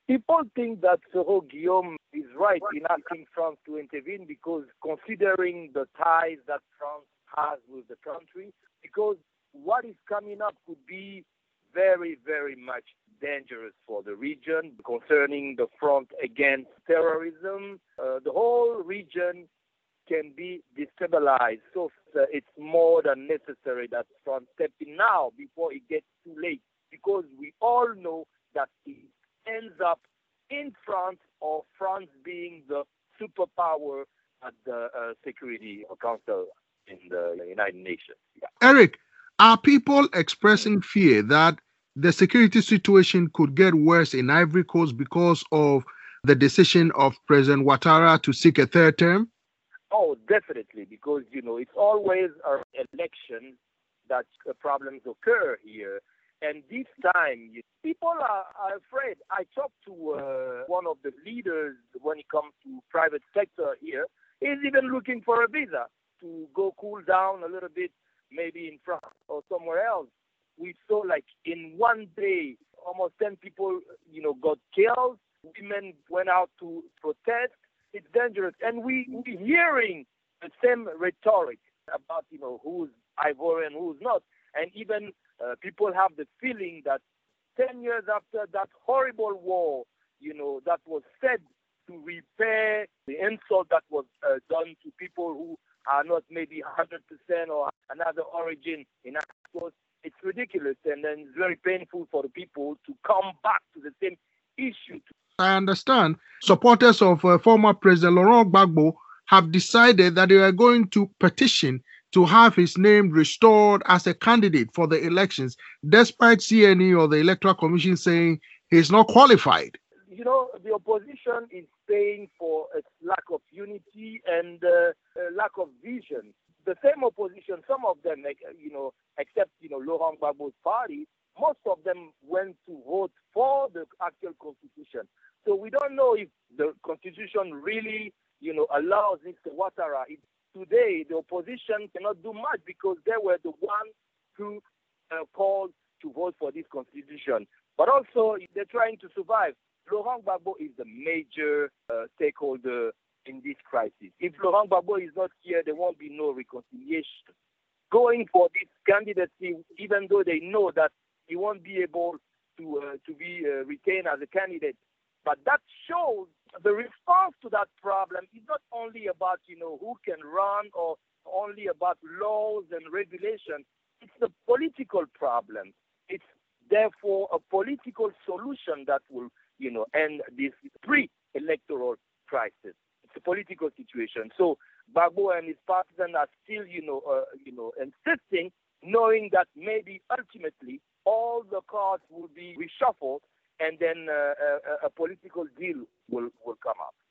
People think that Soro Guillaume is right in asking France to intervene because considering the ties that France has with the country, because what is coming up could be very, very much dangerous for the region concerning the front against terrorism. The whole region can be destabilized. So it's more than necessary that France step in now before it gets too late, because we all know that it ends up in France or France being the superpower at the Security Council in the United Nations. Yeah. Eric, are people expressing fear that the security situation could get worse in Ivory Coast because of the decision of President Ouattara to seek a third term? Oh, definitely, because, it's always an election that problems occur here. And this time, people are afraid. I talked to one of the leaders when it comes to private sector here. He's even looking for a visa to go cool down a little bit, maybe in France or somewhere else. We saw like in one day, almost 10 people, got killed. Women went out to protest. It's dangerous. And we're hearing the same rhetoric about, who's Ivorian, who's not. And even people have the feeling that 10 years after that horrible war, that was said to repair the insult that was done to people who are not maybe 100% or another origin in Africa. It's ridiculous, and then it's very painful for the people to come back to the same issue. I understand supporters of former President Laurent Gbagbo have decided that they are going to petition to have his name restored as a candidate for the elections, despite CNE or the Electoral Commission saying he's not qualified. The opposition is saying for a lack of unity and lack of vision. The same opposition, some of them, except, Laurent Gbagbo's party, most of them went to vote for the actual constitution. So we don't know if the constitution really, allows Mr. Ouattara. Today, the opposition cannot do much because they were the ones who called to vote for this constitution. But also, they're trying to survive. Laurent Gbagbo is the major stakeholder in this crisis. If Laurent Gbagbo is not here, there won't be no reconciliation. Going for this candidacy, even though they know that he won't be able to be retained as a candidate, but that shows the response to that problem is not only about, who can run or only about laws and regulations. It's a political problem. It's therefore a political solution that will, end this pre-electoral crisis. It's a political situation. So Gbagbo and his partisans are still, insisting, knowing that maybe ultimately all the cards will be reshuffled and then a political deal will come up.